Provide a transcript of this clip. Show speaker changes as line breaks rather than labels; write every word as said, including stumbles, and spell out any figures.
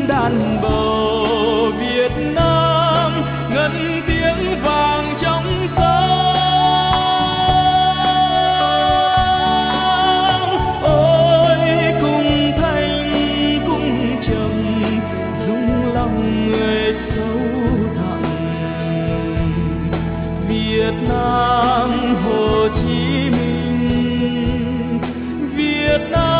đàn bầu Việt Nam ngân tiếng vàng trong sáng. Ôi cung thanh cung trầm rung lòng người sâu thẳm. Việt Nam Hồ Chí Minh, Việt Nam